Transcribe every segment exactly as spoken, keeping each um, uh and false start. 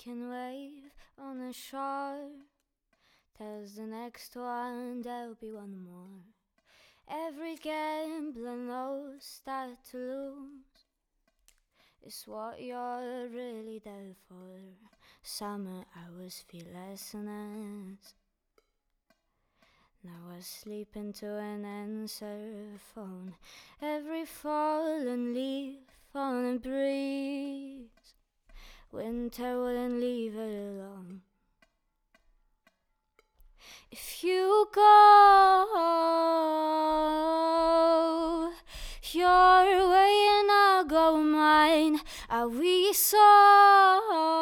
Jamaican wave on the shore tells the next one there'll be one more. Every gambler knows that to lose is what you're really there for. Summer hours feel lessons. Now I sleep into an answer phone. Every fallen leaf on a breeze, winter wouldn't leave it alone. If you go your way and I'll go mine, are we so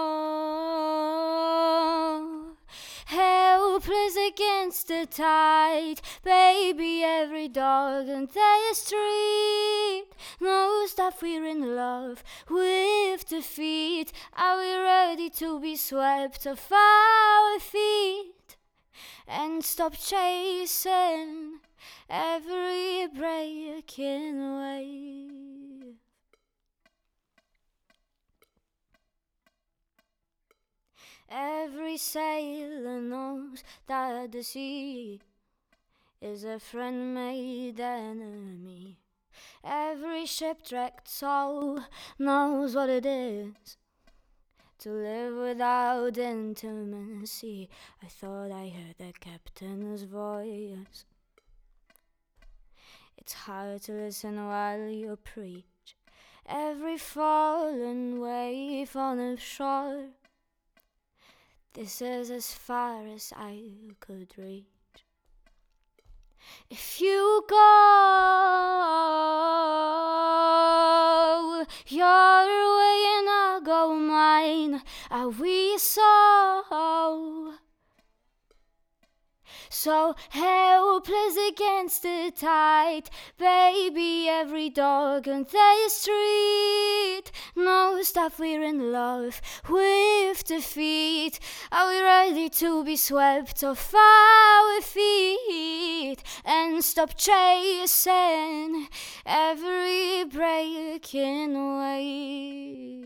helpless against the tide? Baby, every dog on the street knows that we're in love with defeat. Are we ready to be swept off our feet and stop chasing every breaking wave? Every sailor knows that the sea is a friend made enemy. Every shipwrecked soul knows what it is to live without intimacy. I thought I heard the captain's voice. It's hard to listen while you preach. Every fallen wave on the shore, this is as far as I could reach. If you go your way and I'll go mine, are we so so helpless against the tide? Baby, every dog on the street knows that we're in love with defeat. Are we ready to be swept off our feet and stop chasing every breaking wave?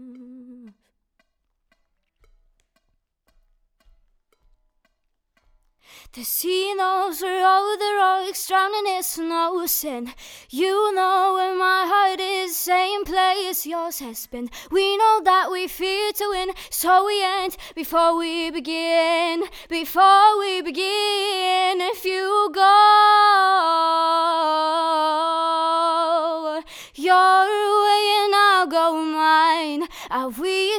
The sea knows where all the rocks drowning its nose in. You know where my heart is, same place yours has been. We know that we fear to win, so we end before we begin. Before we begin, if you go your way and I'll go mine, are we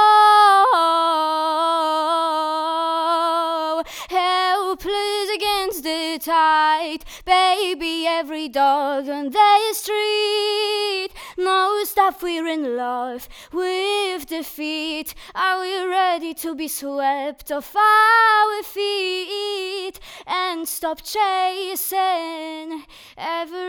so helpless against the tide? Baby, every dog on the street knows that we're in love with defeat. Are we ready to be swept off our feet and stop chasing every